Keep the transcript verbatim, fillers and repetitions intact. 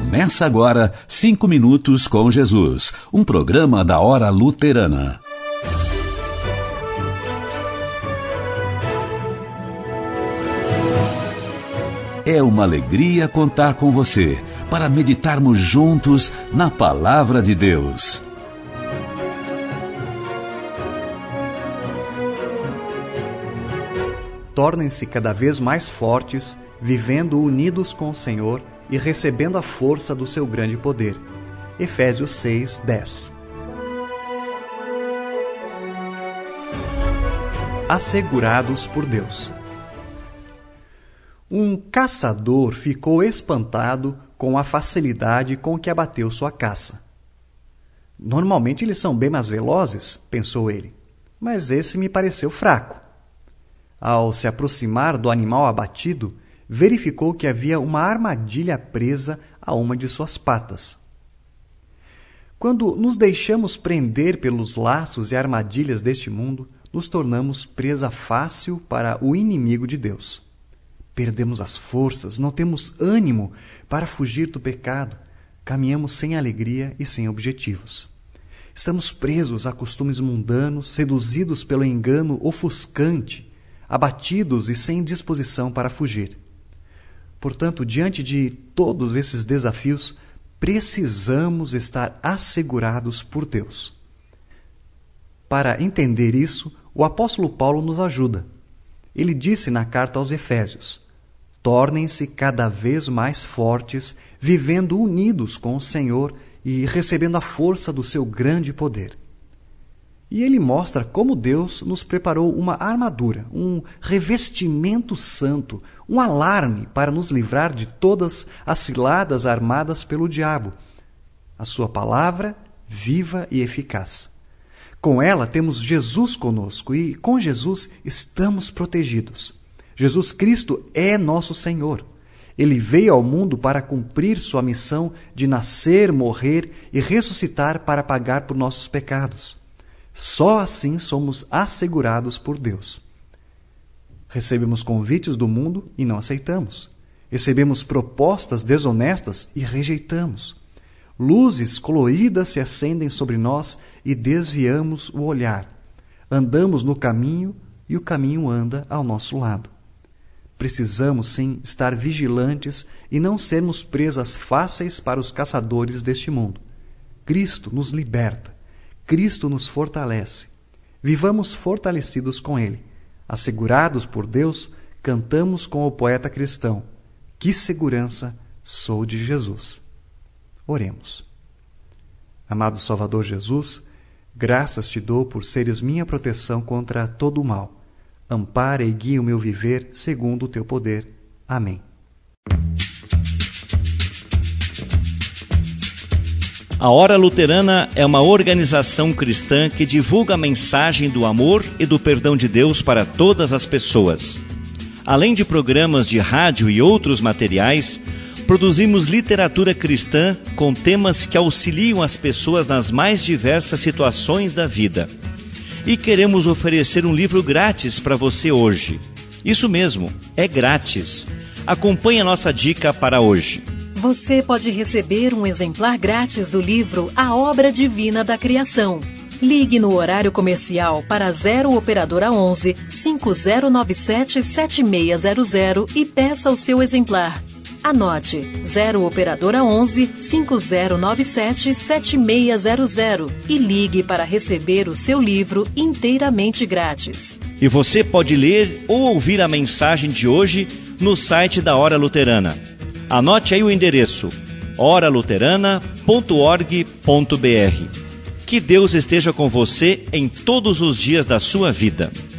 Começa agora Cinco Minutos com Jesus, um programa da Hora Luterana. É uma alegria contar com você para meditarmos juntos na Palavra de Deus. Tornem-se cada vez mais fortes, vivendo unidos com o Senhor e recebendo a força do seu grande poder. Efésios seis, dez. Assegurados por Deus. Um caçador ficou espantado com a facilidade com que abateu sua caça. Normalmente eles são bem mais velozes, pensou ele, mas esse me pareceu fraco. Ao se aproximar do animal abatido, verificou que havia uma armadilha presa a uma de suas patas. Quando nos deixamos prender pelos laços e armadilhas deste mundo, nos tornamos presa fácil para o inimigo de Deus. Perdemos as forças, não temos ânimo para fugir do pecado, caminhamos sem alegria e sem objetivos. Estamos presos a costumes mundanos, seduzidos pelo engano ofuscante, abatidos e sem disposição para fugir. Portanto, diante de todos esses desafios, precisamos estar assegurados por Deus. Para entender isso, o apóstolo Paulo nos ajuda. Ele disse na carta aos Efésios: tornem-se cada vez mais fortes, vivendo unidos com o Senhor e recebendo a força do seu grande poder. E ele mostra como Deus nos preparou uma armadura, um revestimento santo, um alarme para nos livrar de todas as ciladas armadas pelo diabo. A sua palavra, viva e eficaz. Com ela temos Jesus conosco e com Jesus estamos protegidos. Jesus Cristo é nosso Senhor. Ele veio ao mundo para cumprir sua missão de nascer, morrer e ressuscitar para pagar por nossos pecados. Só assim somos assegurados por Deus. Recebemos convites do mundo e não aceitamos. Recebemos propostas desonestas e rejeitamos. Luzes coloridas se acendem sobre nós e desviamos o olhar. Andamos no caminho e o caminho anda ao nosso lado. Precisamos, sim, estar vigilantes e não sermos presas fáceis para os caçadores deste mundo. Cristo nos liberta. Cristo nos fortalece. Vivamos fortalecidos com Ele. Assegurados por Deus, cantamos com o poeta cristão: que segurança sou de Jesus. Oremos. Amado Salvador Jesus, graças te dou por seres minha proteção contra todo o mal. Ampara e guia o meu viver segundo o teu poder. Amém. A Hora Luterana é uma organização cristã que divulga a mensagem do amor e do perdão de Deus para todas as pessoas. Além de programas de rádio e outros materiais, produzimos literatura cristã com temas que auxiliam as pessoas nas mais diversas situações da vida. E queremos oferecer um livro grátis para você hoje. Isso mesmo, é grátis. Acompanhe a nossa dica para hoje. Você pode receber um exemplar grátis do livro A Obra Divina da Criação. Ligue no horário comercial para zero Operadora onze, cinco zero nove sete, sete seis zero zero e peça o seu exemplar. Anote zero Operadora onze, cinco zero nove sete, sete seis zero zero e ligue para receber o seu livro inteiramente grátis. E você pode ler ou ouvir a mensagem de hoje no site da Hora Luterana. Anote aí o endereço: hora luterana ponto org ponto br. Que Deus esteja com você em todos os dias da sua vida.